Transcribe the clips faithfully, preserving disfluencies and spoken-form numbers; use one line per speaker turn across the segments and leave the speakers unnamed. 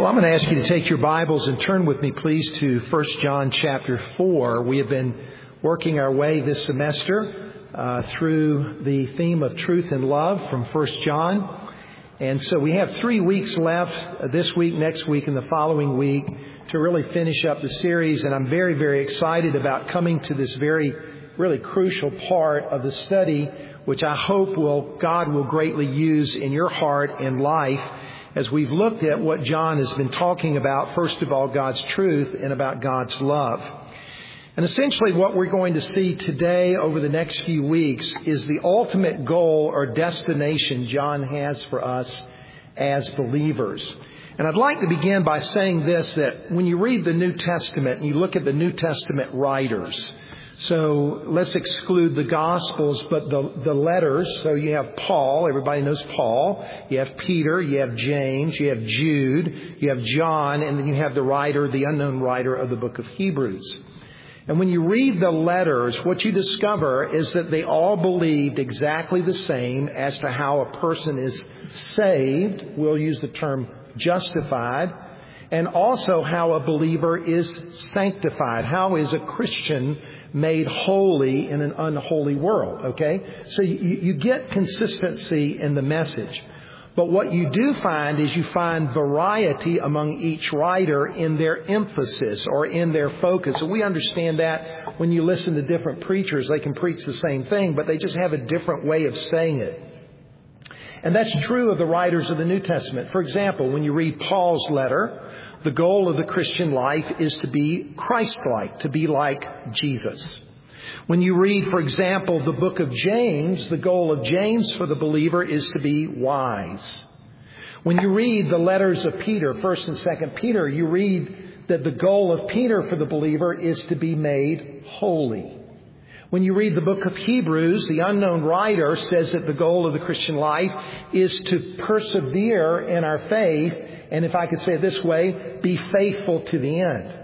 Well, I'm going to ask you to take your Bibles and turn with me, please, to First John chapter four. We have been working our way this semester uh, through the theme of truth and love from First John. And so we have three weeks left, uh, this week, next week, and the following week, to really finish up the series. And I'm very, very excited about coming to this very, really crucial part of the study, which I hope will God will greatly use in your heart and life, as we've looked at what John has been talking about. First of all, God's truth and about God's love. And essentially what we're going to see today over the next few weeks is the ultimate goal or destination John has for us as believers. And I'd like to begin by saying this, that when you read the New Testament and you look at the New Testament writers, so let's exclude the Gospels, but the, the letters. So you have Paul. Everybody knows Paul. You have Peter. You have James. You have Jude. You have John. And then you have the writer, the unknown writer of the book of Hebrews. And when you read the letters, what you discover is that they all believed exactly the same as to how a person is saved. We'll use the term justified. And also how a believer is sanctified. How is a Christian made holy in an unholy world, okay? So you, you get consistency in the message. But what you do find is you find variety among each writer in their emphasis or in their focus. And we understand that when you listen to different preachers, they can preach the same thing, but they just have a different way of saying it. And that's true of the writers of the New Testament. For example, when you read Paul's letter, the goal of the Christian life is to be Christ-like, to be like Jesus. When you read, for example, the book of James, the goal of James for the believer is to be wise. When you read the letters of Peter, First and Second Peter, you read that the goal of Peter for the believer is to be made holy. When you read the book of Hebrews, the unknown writer says that the goal of the Christian life is to persevere in our faith, and if I could say it this way, be faithful to the end.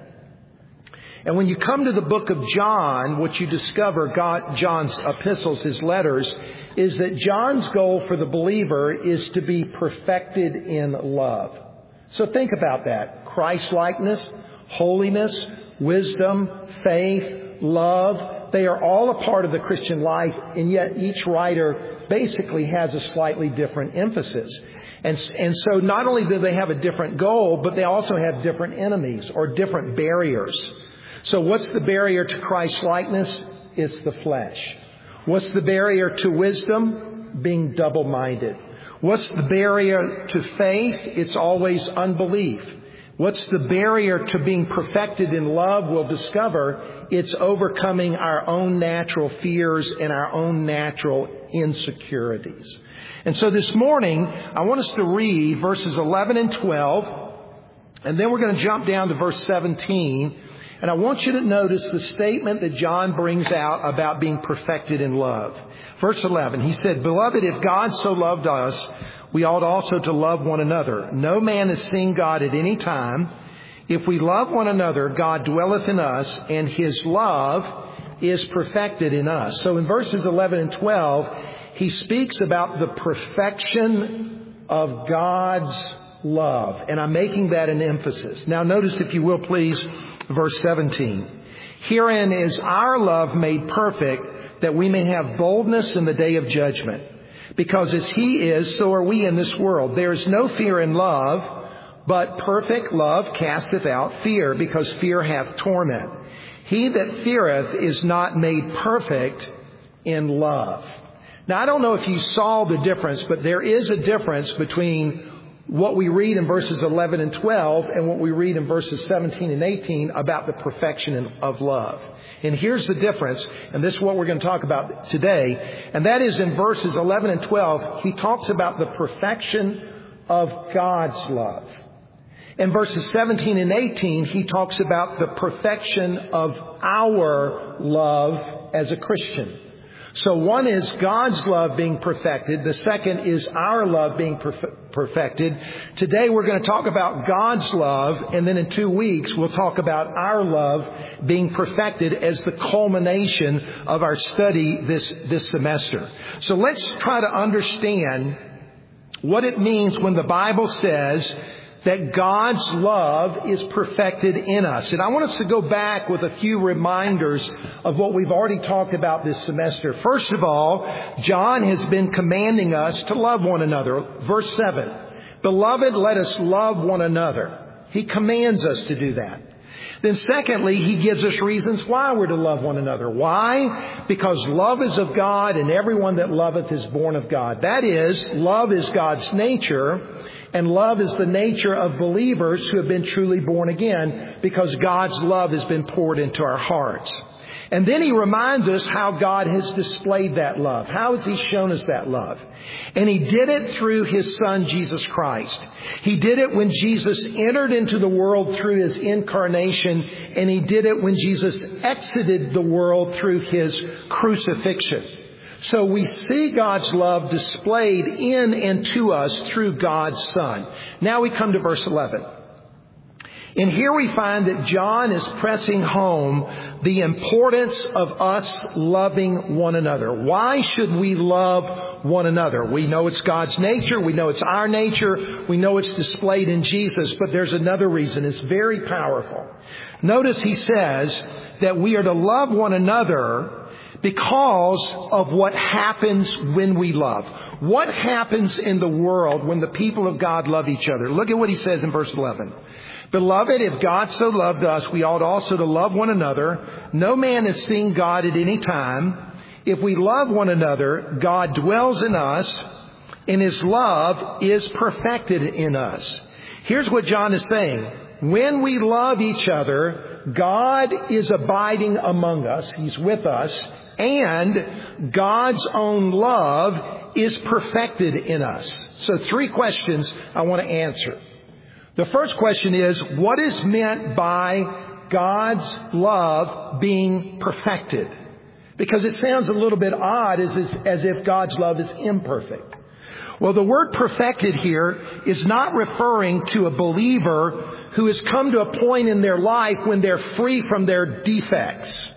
And when you come to the book of John, what you discover, God, John's epistles, his letters, is that John's goal for the believer is to be perfected in love. So think about that. Christ-likeness, holiness, wisdom, faith, love, they are all a part of the Christian life, and yet each writer basically has a slightly different emphasis. And, and so not only do they have a different goal, but they also have different enemies or different barriers. So what's the barrier to Christ-likeness? It's the flesh. What's the barrier to wisdom? Being double-minded. What's the barrier to faith? It's always unbelief. What's the barrier to being perfected in love? We'll discover it's overcoming our own natural fears and our own natural insecurities. And so this morning, I want us to read verses eleven and twelve, and then we're going to jump down to verse seventeen. And I want you to notice the statement that John brings out about being perfected in love. Verse eleven, he said, "Beloved, if God so loved us, we ought also to love one another. No man has seen God at any time. If we love one another, God dwelleth in us, and his love is perfected in us." So in verses eleven and twelve, he speaks about the perfection of God's love. And I'm making that an emphasis. Now notice, if you will please, verse seventeen. "Herein is our love made perfect, that we may have boldness in the day of judgment. Because as he is, so are we in this world. There is no fear in love, but perfect love casteth out fear, because fear hath torment. He that feareth is not made perfect in love." Now, I don't know if you saw the difference, but there is a difference between what we read in verses eleven and twelve and what we read in verses seventeen and eighteen about the perfection of love. And here's the difference, and this is what we're going to talk about today, and that is in verses eleven and twelve, he talks about the perfection of God's love. In verses seventeen and eighteen, he talks about the perfection of our love as a Christian. So one is God's love being perfected. The second is our love being perf- perfected. Today we're going to talk about God's love, and then in two weeks we'll talk about our love being perfected as the culmination of our study this, this semester. So let's try to understand what it means when the Bible says that God's love is perfected in us. And I want us to go back with a few reminders of what we've already talked about this semester. First of all, John has been commanding us to love one another. Verse seven, "Beloved, let us love one another." He commands us to do that. Then secondly, he gives us reasons why we're to love one another. Why? Because love is of God, and everyone that loveth is born of God. That is, love is God's nature, and love is the nature of believers who have been truly born again, because God's love has been poured into our hearts. And then he reminds us how God has displayed that love. How has he shown us that love? And he did it through his Son, Jesus Christ. He did it when Jesus entered into the world through his incarnation, and he did it when Jesus exited the world through his crucifixion. So we see God's love displayed in and to us through God's Son. Now we come to verse eleven. And here we find that John is pressing home the importance of us loving one another. Why should we love one another? We know it's God's nature. We know it's our nature. We know it's displayed in Jesus. But there's another reason. It's very powerful. Notice he says that we are to love one another because of what happens when we love. What happens in the world when the people of God love each other? Look at what he says in verse eleven. "Beloved, if God so loved us, we ought also to love one another. No man has seen God at any time. If we love one another, God dwells in us, and his love is perfected in us." Here's what John is saying. When we love each other, God is abiding among us. He's with us. And God's own love is perfected in us. So three questions I want to answer. The first question is, what is meant by God's love being perfected? Because it sounds a little bit odd as, as if God's love is imperfect. Well, the word perfected here is not referring to a believer who has come to a point in their life when they're free from their defects.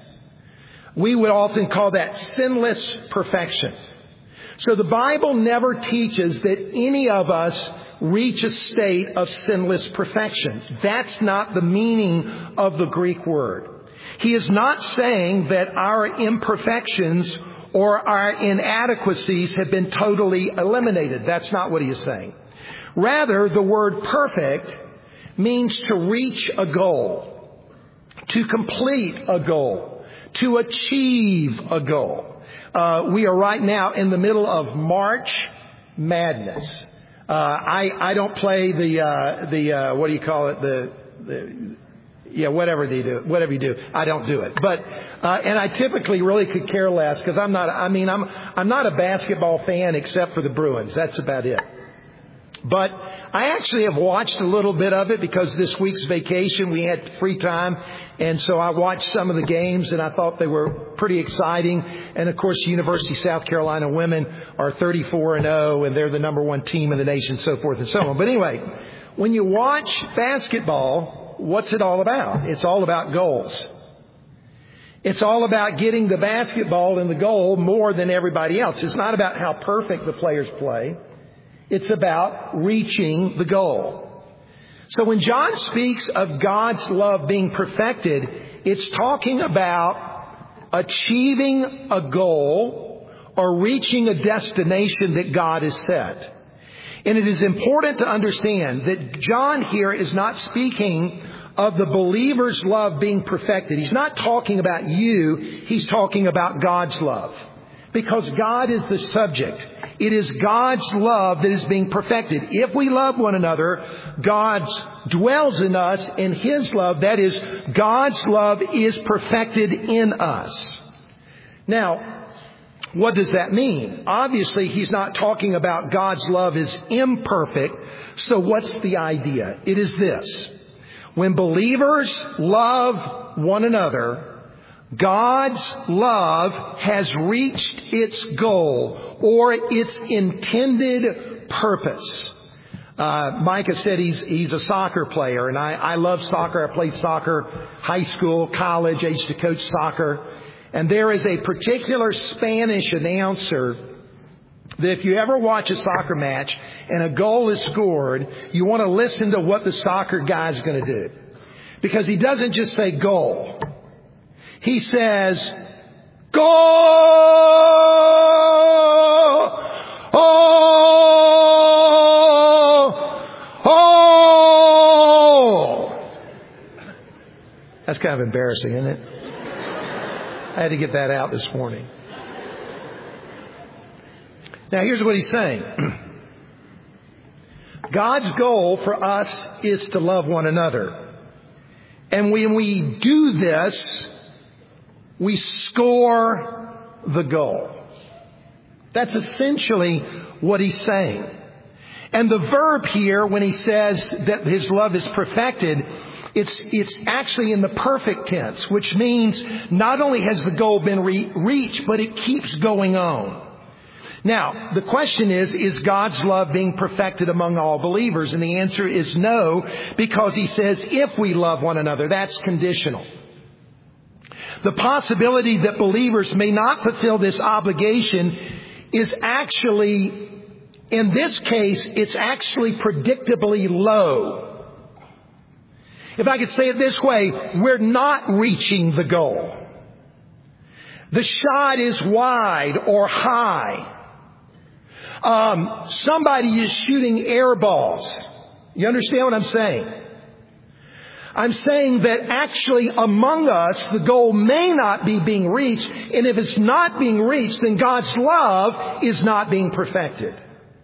We would often call that sinless perfection. So the Bible never teaches that any of us reach a state of sinless perfection. That's not the meaning of the Greek word. He is not saying that our imperfections or our inadequacies have been totally eliminated. That's not what he is saying. Rather, the word perfect means to reach a goal, to complete a goal, to achieve a goal. Uh, we are right now in the middle of March Madness. Uh, I, I don't play the, uh, the, uh, what do you call it? The, the, yeah, whatever they do, whatever you do, I don't do it. But, uh, and I typically really could care less because I'm not, I mean, I'm, I'm not a basketball fan except for the Bruins. That's about it. But I actually have watched a little bit of it because this week's vacation we had free time. And so I watched some of the games and I thought they were pretty exciting. And of course, University of South Carolina women are thirty-four and oh and they're the number one team in the nation, so forth and so on. But anyway, when you watch basketball, what's it all about? It's all about goals. It's all about getting the basketball in the goal more than everybody else. It's not about how perfect the players play. It's about reaching the goal. So when John speaks of God's love being perfected, it's talking about achieving a goal or reaching a destination that God has set. And it is important to understand that John here is not speaking of the believer's love being perfected. He's not talking about you. He's talking about God's love. Because God is the subject. It is God's love that is being perfected. If we love one another, God dwells in us, and his love, that is, God's love is perfected in us. Now, what does that mean? Obviously, he's not talking about God's love is imperfect. So what's the idea? It is this. When believers love one another, God's love has reached its goal or its intended purpose. Uh, Micah said he's he's a soccer player, and I, I love soccer. I played soccer, high school, college. I used to coach soccer. And there is a particular Spanish announcer that if you ever watch a soccer match and a goal is scored, you want to listen to what the soccer guy's going to do. Because he doesn't just say goal. He says, goal! Oh! Oh! That's kind of embarrassing, isn't it? I had to get that out this morning. Now, here's what he's saying. God's goal for us is to love one another. And when we do this, we score the goal. That's essentially what he's saying. And the verb here, when he says that his love is perfected, it's it's actually in the perfect tense, which means not only has the goal been re- reached, but it keeps going on. Now, the question is, is God's love being perfected among all believers? And the answer is no, because he says if we love one another, that's conditional. The possibility that believers may not fulfill this obligation is actually, in this case, it's actually predictably low. If I could say it this way, we're not reaching the goal. The shot is wide or high. Um, somebody is shooting air balls. You understand what I'm saying? I'm saying that actually among us, the goal may not be being reached. And if it's not being reached, then God's love is not being perfected.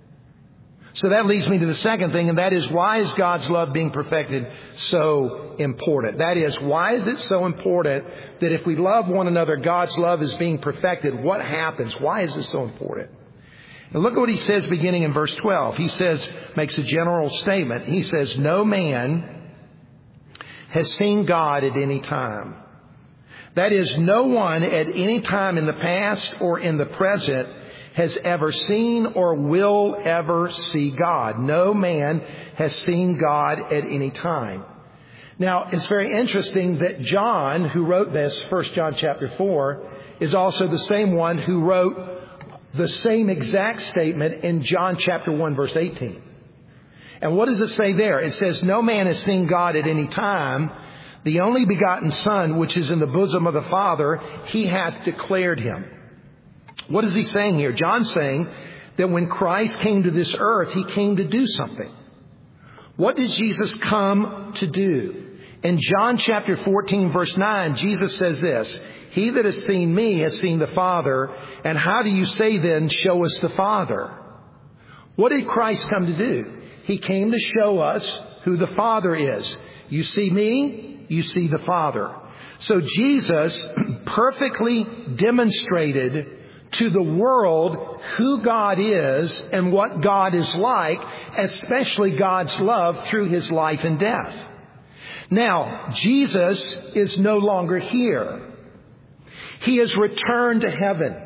So that leads me to the second thing, and that is, why is God's love being perfected so important? That is, why is it so important that if we love one another, God's love is being perfected? What happens? Why is this so important? Now look at what he says beginning in verse twelve. He says, makes a general statement. He says, no man has seen God at any time. That is, no one at any time in the past or in the present has ever seen or will ever see God. No man has seen God at any time. Now, it's very interesting that John, who wrote this, First John chapter four, is also the same one who wrote the same exact statement in John chapter one, verse eighteen. And what does it say there? It says, no man has seen God at any time. The only begotten Son, which is in the bosom of the Father, he hath declared him. What is he saying here? John's saying that when Christ came to this earth, he came to do something. What did Jesus come to do? In John chapter fourteen, verse nine, Jesus says this, he that has seen me has seen the Father. And how do you say then, show us the Father? What did Christ come to do? He came to show us who the Father is. You see me, you see the Father. So Jesus perfectly demonstrated to the world who God is and what God is like, especially God's love through his life and death. Now, Jesus is no longer here. He has returned to heaven.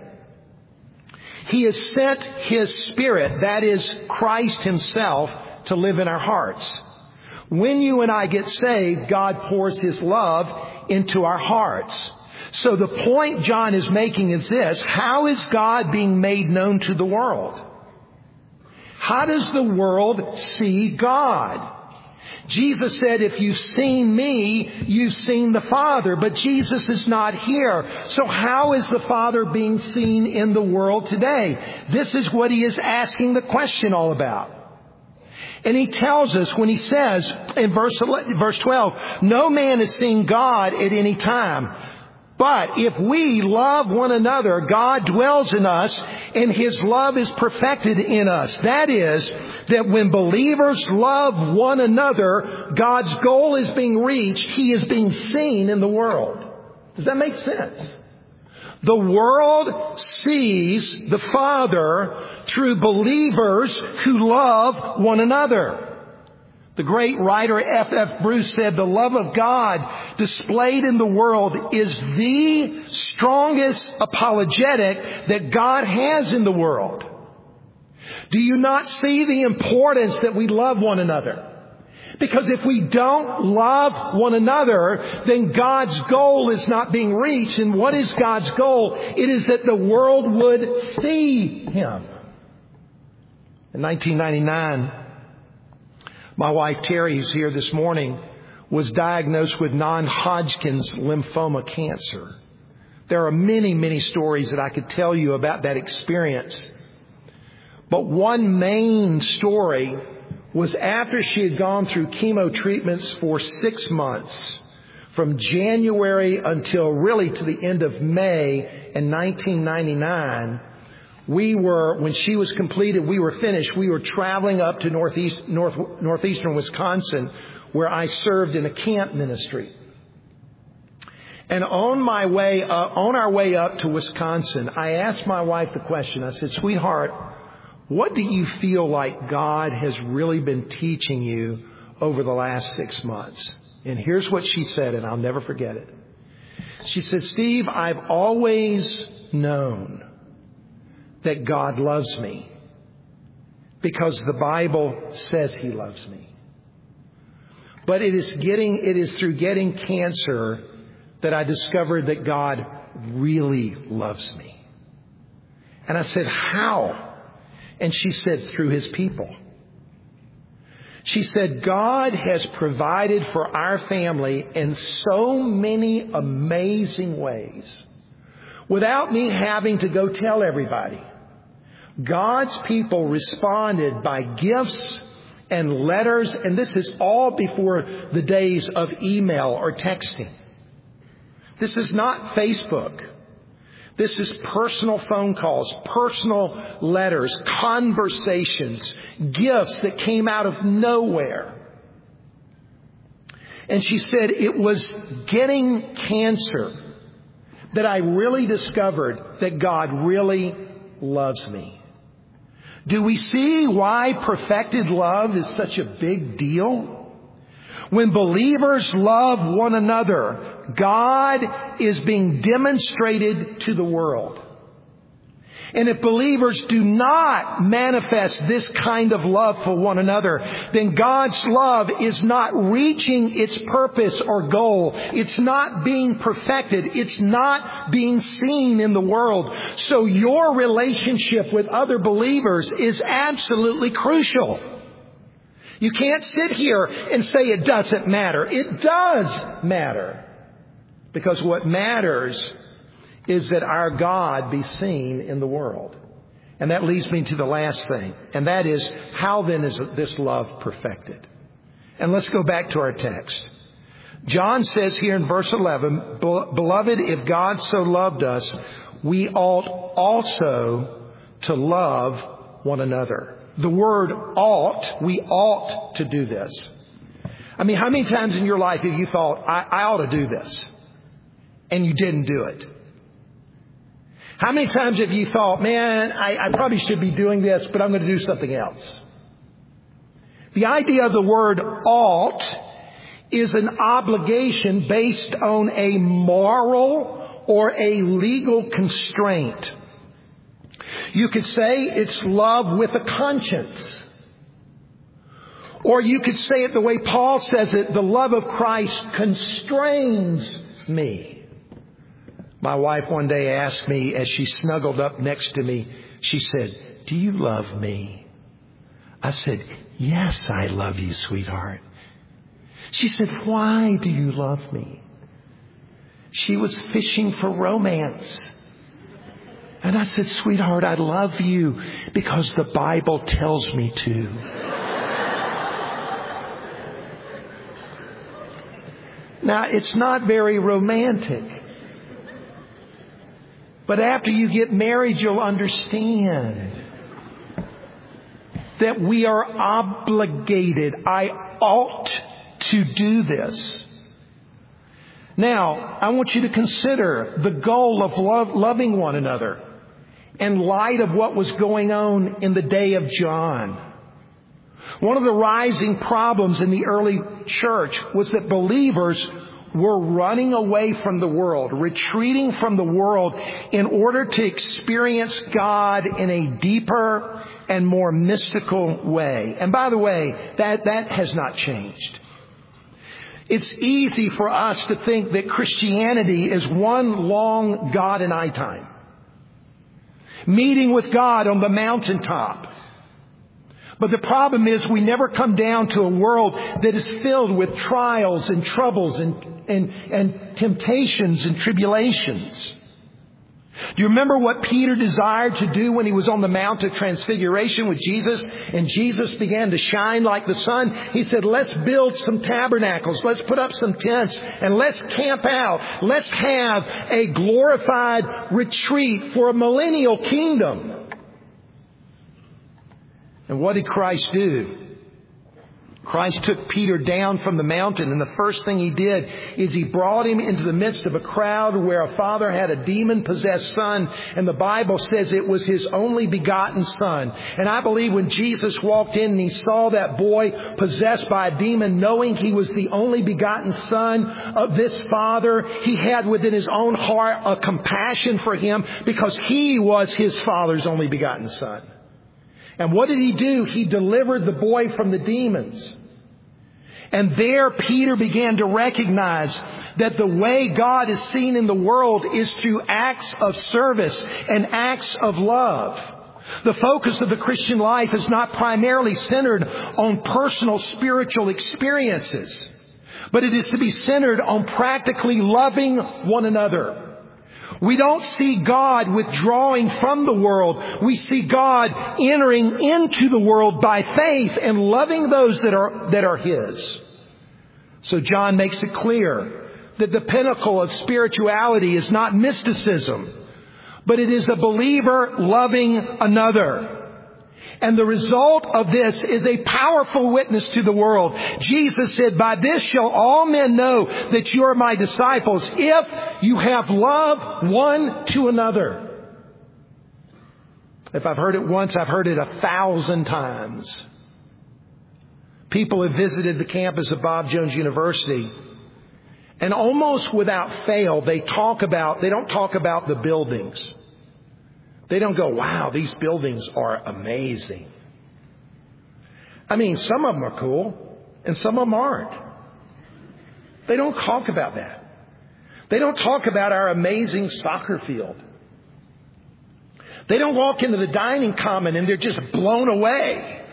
He has sent his Spirit, that is Christ himself, to live in our hearts. When you and I get saved, God pours his love into our hearts. So the point John is making is this: how is God being made known to the world? How does the world see God? Jesus said, if you've seen me, you've seen the Father. But Jesus is not here. So how is the Father being seen in the world today? This is what he is asking the question all about. And he tells us when he says in verse verse twelve, no man has seen God at any time. But if we love one another, God dwells in us and his love is perfected in us. That is, that when believers love one another, God's goal is being reached. He is being seen in the world. Does that make sense? The world sees the Father through believers who love one another. The great writer F F Bruce said, the love of God displayed in the world is the strongest apologetic that God has in the world. Do you not see the importance that we love one another? Because if we don't love one another, then God's goal is not being reached. And what is God's goal? It is that the world would see him. In nineteen ninety-nine, my wife Terry, who's here this morning, was diagnosed with non-Hodgkin's lymphoma cancer. There are many, many stories that I could tell you about that experience. But one main story was after she had gone through chemo treatments for six months, from January until really to the end of May in nineteen ninety-nine, we were, when she was completed, we were finished. We were traveling up to northeast, north, northeastern Wisconsin, where I served in a camp ministry. And on my way, uh, on our way up to Wisconsin, I asked my wife the question. I said, "Sweetheart, what do you feel like God has really been teaching you over the last six months?" And here's what she said, and I'll never forget it. She said, "Steve, I've always known that God loves me because the Bible says He loves me. But it is getting, it is through getting cancer that I discovered that God really loves me." And I said, "How?" And she said, "Through His people." She said, "God has provided for our family in so many amazing ways without me having to go tell everybody. God's people responded by gifts and letters, and this is all before the days of email or texting. This is not Facebook. This is personal phone calls, personal letters, conversations, gifts that came out of nowhere." And she said, "It was getting cancer that I really discovered that God really loves me." Do we see why perfected love is such a big deal? When believers love one another, God is being demonstrated to the world. And if believers do not manifest this kind of love for one another, then God's love is not reaching its purpose or goal. It's not being perfected. It's not being seen in the world. So your relationship with other believers is absolutely crucial. You can't sit here and say it doesn't matter. It does matter. Because what matters is that our God be seen in the world. And that leads me to the last thing. And that is, how then is this love perfected? And let's go back to our text. John says here in verse eleven, "Beloved, if God so loved us, we ought also to love one another." The word ought, we ought to do this. I mean, how many times in your life have you thought, I, I ought to do this, and you didn't do it? How many times have you thought, man, I, I probably should be doing this, but I'm going to do something else? The idea of the word ought is an obligation based on a moral or a legal constraint. You could say it's love with a conscience. Or you could say it the way Paul says it, the love of Christ constrains me. My wife one day asked me as she snuggled up next to me, she said, "Do you love me?" I said, "Yes, I love you, sweetheart." She said, "Why do you love me?" She was fishing for romance. And I said, "Sweetheart, I love you because the Bible tells me to." Now, it's not very romantic. But after you get married, you'll understand that we are obligated. I ought to do this. Now, I want you to consider the goal of love, loving one another in light of what was going on in the day of John. One of the rising problems in the early church was that believers were running away from the world, retreating from the world in order to experience God in a deeper and more mystical way. And by the way, that, that has not changed. It's easy for us to think that Christianity is one long God and I time. Meeting with God on the mountaintop. But the problem is we never come down to a world that is filled with trials and troubles and, and, and temptations and tribulations. Do you remember what Peter desired to do when he was on the Mount of Transfiguration with Jesus and Jesus began to shine like the sun? He said, let's build some tabernacles. Let's put up some tents and let's camp out. Let's have a glorified retreat for a millennial kingdom. And what did Christ do? Christ took Peter down from the mountain, and the first thing he did is he brought him into the midst of a crowd where a father had a demon-possessed son, and the Bible says it was his only begotten son. And I believe when Jesus walked in and he saw that boy possessed by a demon, knowing he was the only begotten son of this father, he had within his own heart a compassion for him because he was his father's only begotten son. And what did he do? He delivered the boy from the demons. And there Peter began to recognize that the way God is seen in the world is through acts of service and acts of love. The focus of the Christian life is not primarily centered on personal spiritual experiences, but it is to be centered on practically loving one another. We don't see God withdrawing from the world. We see God entering into the world by faith and loving those that are, that are His. So John makes it clear that the pinnacle of spirituality is not mysticism, but it is a believer loving another. And the result of this is a powerful witness to the world. Jesus said, by this shall all men know that you are my disciples, if you have love one to another. If I've heard it once, I've heard it a thousand times. People have visited the campus of Bob Jones University, and almost without fail, they talk about, they don't talk about the buildings. They don't go, wow, these buildings are amazing. I mean, some of them are cool and some of them aren't. They don't talk about that. They don't talk about our amazing soccer field. They don't walk into the dining common and they're just blown away.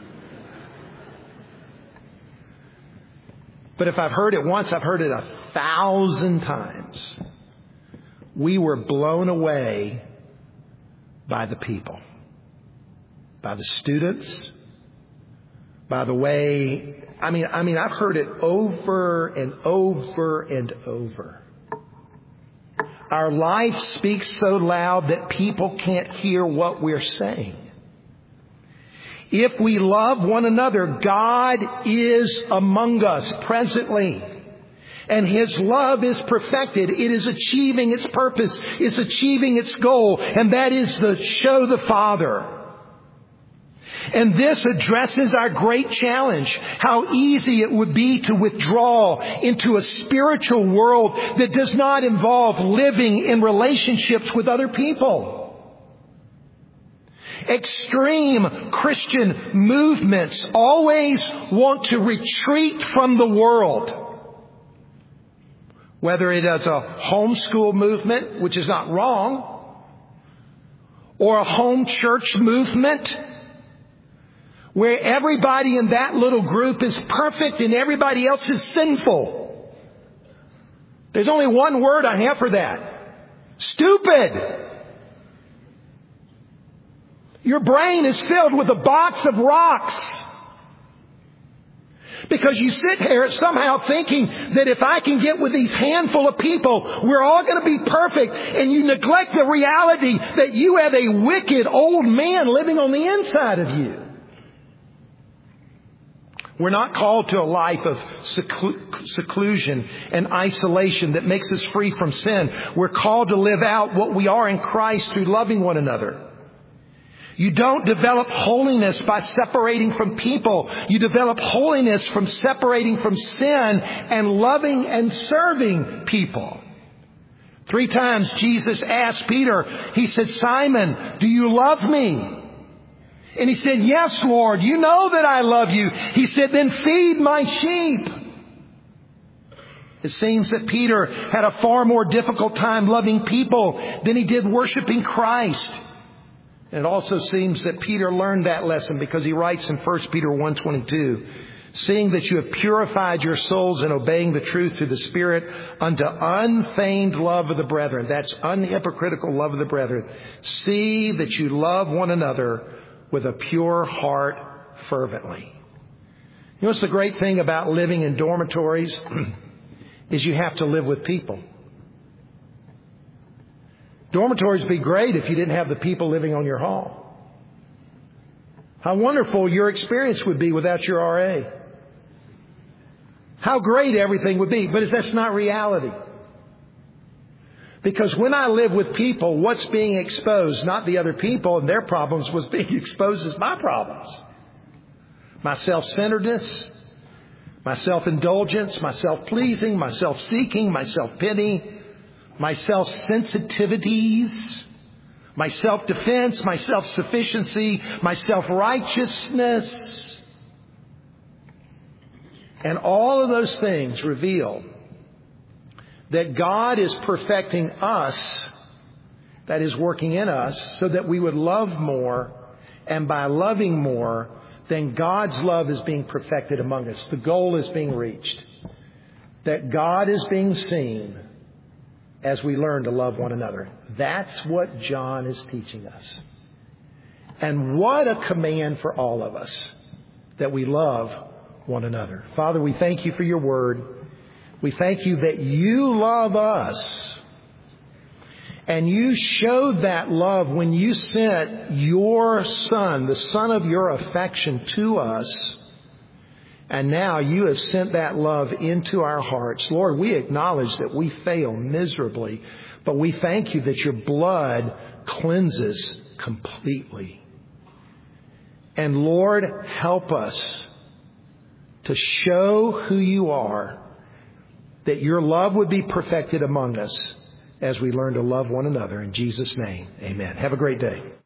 But if I've heard it once, I've heard it a thousand times. We were blown away by the people, by the students, by the way, I mean, I mean, I've heard it over and over and over. Our life speaks so loud that people can't hear what we're saying. If we love one another, God is among us presently. And His love is perfected. It is achieving its purpose. It's achieving its goal. And that is to show the Father. And this addresses our great challenge. How easy it would be to withdraw into a spiritual world that does not involve living in relationships with other people. Extreme Christian movements always want to retreat from the world. Whether it is a homeschool movement, which is not wrong, or a home church movement, where everybody in that little group is perfect and everybody else is sinful. There's only one word I have for that. Stupid. Your brain is filled with a box of rocks. Because you sit here somehow thinking that if I can get with these handful of people, we're all going to be perfect. And you neglect the reality that you have a wicked old man living on the inside of you. We're not called to a life of seclu- seclusion and isolation that makes us free from sin. We're called to live out what we are in Christ through loving one another. You don't develop holiness by separating from people. You develop holiness from separating from sin and loving and serving people. Three times Jesus asked Peter, He said, Simon, do you love me? And he said, yes, Lord, you know that I love you. He said, then feed my sheep. It seems that Peter had a far more difficult time loving people than he did worshiping Christ. And it also seems that Peter learned that lesson because he writes in First Peter one twenty-two, seeing that you have purified your souls in obeying the truth through the Spirit unto unfeigned love of the brethren. That's unhypocritical love of the brethren. See that you love one another with a pure heart fervently. You know what's the great thing about living in dormitories is you have to live with people. Dormitories would be great if you didn't have the people living on your hall. How wonderful your experience would be without your R A. How great everything would be. But that's not reality. Because when I live with people, what's being exposed, not the other people and their problems, what's being exposed is my problems. My self-centeredness, my self-indulgence, my self-pleasing, my self-seeking, my self-pity, my self-sensitivities, my self-defense, my self-sufficiency, my self-righteousness. And all of those things reveal that God is perfecting us, that is working in us, so that we would love more. And by loving more, then God's love is being perfected among us. The goal is being reached. That God is being seen as we learn to love one another. That's what John is teaching us. And what a command for all of us, that we love one another. Father, we thank you for your word. We thank you that you love us. And you showed that love when you sent your Son, the Son of your affection, to us. And now you have sent that love into our hearts. Lord, we acknowledge that we fail miserably, but we thank you that your blood cleanses completely. And Lord, help us to show who you are, that your love would be perfected among us as we learn to love one another. In Jesus' name, amen. Have a great day.